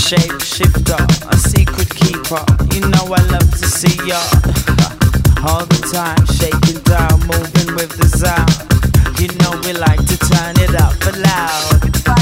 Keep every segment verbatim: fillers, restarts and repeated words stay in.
shape shifter, a secret keeper. You know I love to see ya all the time, shaking down, moving with the sound. You know we like to turn it up for loud.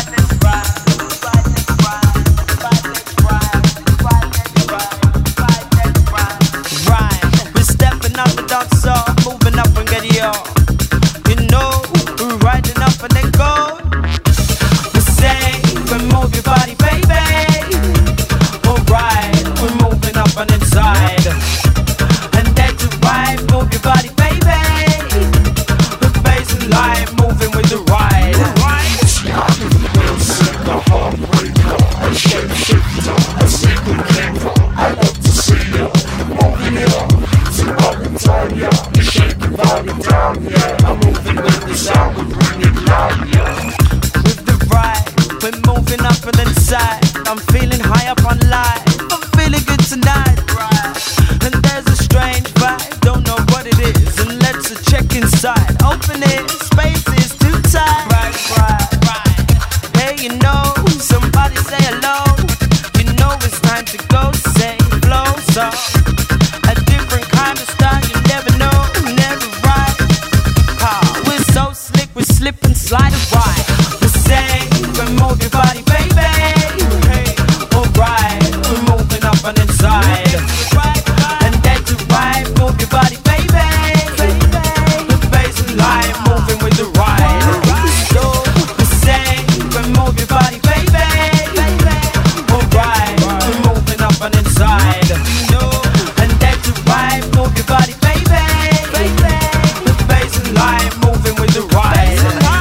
Right, we're stepping up the dance up, moving up and get yo. You know we're riding up and then go. We say we move your body, baby. Alright, we're moving up and inside. And then to right, move your body, baby. The bass and line, moving with the ride. We'll set the heartbreaker, a shape shifter, a secret keeper. I love to see ya, moving it up, so I can turn ya. You shake your body down, yeah. I'm moving with the sound, we bring it loud, yeah. With the ride, we're moving up and inside. I'm feeling high up on life, I'm feeling good tonight. And there's a strange vibe, don't know what it is. And let's check inside, open it, space is too tight. Right, right, right. Hey, you know, somebody say hello. You know it's time to go, say flow. So, a different kind of style, you never know, never right. Ah, we're so slick, we slip and slide a ride. We say, we move your body, baby. Hey, alright, we're moving up and inside. And then to right, move your body, baby. The bass and line, moving with the ride. So, we say, we move your body, baby. Alright, we're moving up and inside. And then to right, move your body, baby. The bass and line, moving with the ride.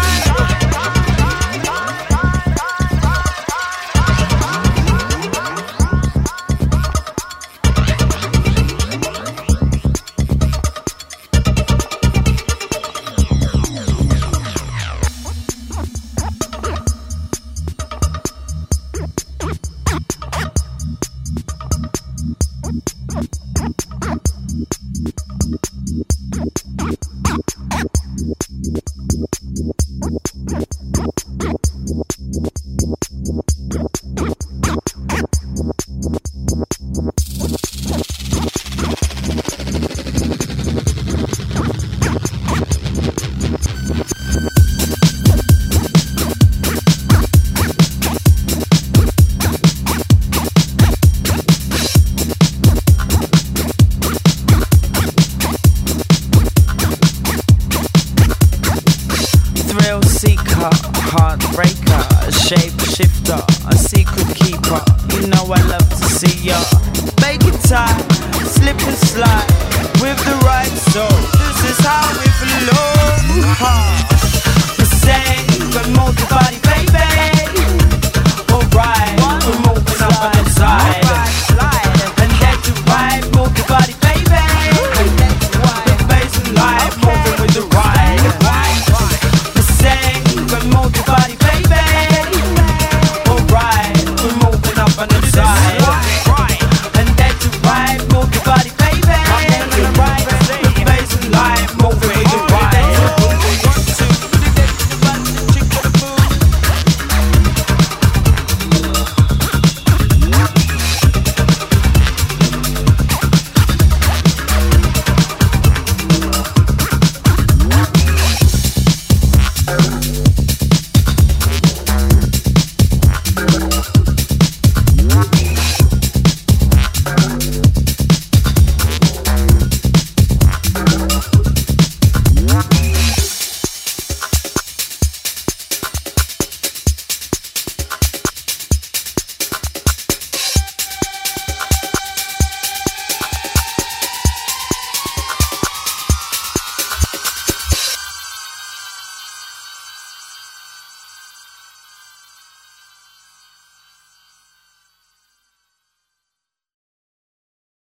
Thrill seeker, heartbreaker, a shape shifter, a secret keeper. You know I love to see ya. Make it tight, slip and slide with the right soul. This is how we flow. Ha. We say, but move your body.